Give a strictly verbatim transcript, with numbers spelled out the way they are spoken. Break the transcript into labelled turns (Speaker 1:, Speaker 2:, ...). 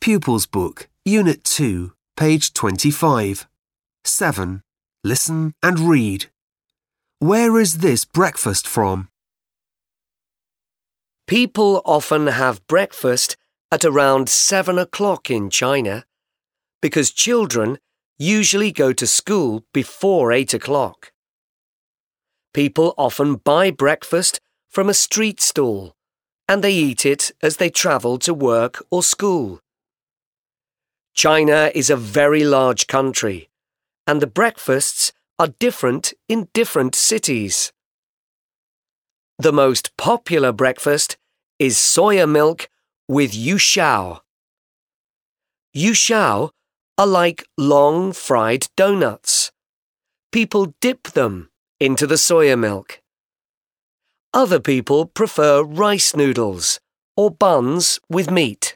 Speaker 1: Pupils Book, Unit two, page twenty-five. seven. Listen and read. Where is this breakfast from?
Speaker 2: People often have breakfast at around seven o'clock in China because children usually go to school before eight o'clock. People often buy breakfast from a street stall and they eat it as they travel to work or school. China is a very large country, and the breakfasts are different in different cities. The most popular breakfast is soya milk with yushao. Yushao are like long fried donuts. People dip them into the soya milk. Other people prefer rice noodles or buns with meat.